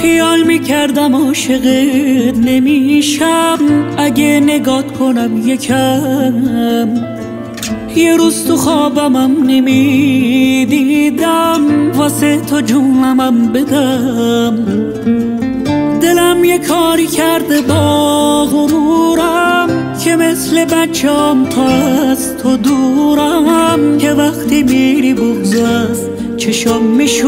خیال میکردم عاشقت نمیشم اگه نگات کنم یکم. یه روز تو خوابمم نمیدیدم واسه تو جونمم بدم. دلم یه کاری کرده با غرورم که مثل بچه‌ام تا از تو دورم، که وقتی میری بغض از چشام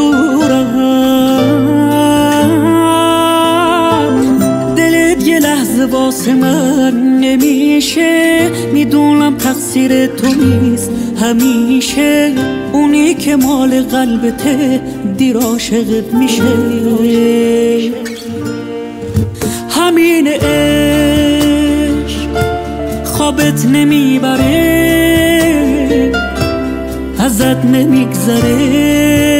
میشورم. دلت یه لحظه واسه من نمیشه، میدونم تقصیر تو نیست همیشه. اونی که مال قلبته دیر عاشقت میشه. همین عشق خوابت نمیبره، ازت نمیگذره،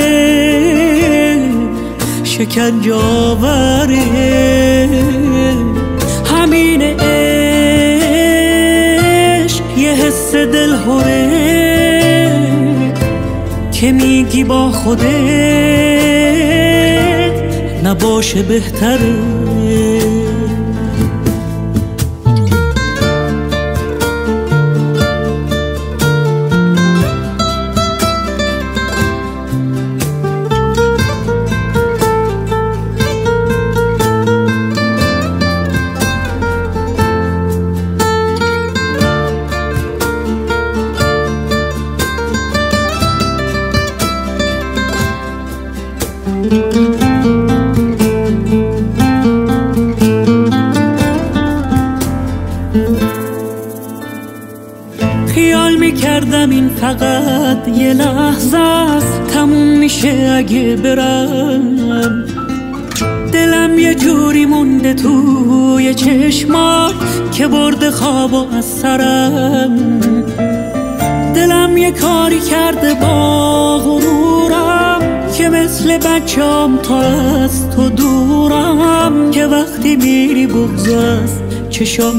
شکنجه آوره. همین عشق یه حس دلهوره که میگی با خودت نباشه بهتره. خیال میکردم این فقط یه لحظه است، تموم میشه اگه برم. دلم یه جوری مونده توی چشمات که برده خوابو از سرم. دلم یه کاری کرده با غرورم که مثل بچه‌ام تا از تو دورم، که وقتی میری بغض از چشام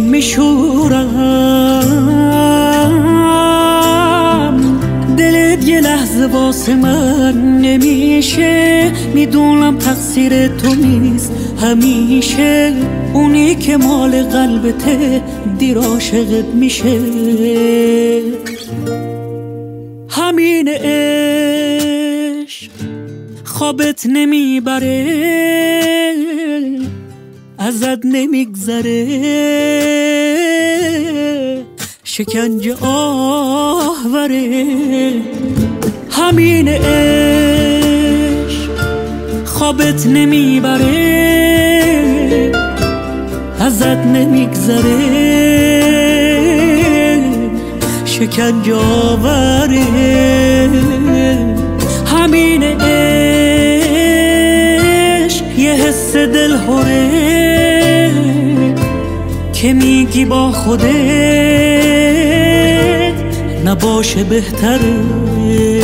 میشورم. دلت یه لحظه واسه من نمیشه، میدونم تقصیر تو نیست همیشه. اونی که مال قلبته دیر عاشقت میشه. همین عشق خوابت نمیبره، ازت نمیگذره، شکنجه آوره. همین عشق خوابت نمیبره، ازت نمیگذره، شکنجه آوره. همین عشق یه حس دلهوره که میگی با خودت نباشه بهتره.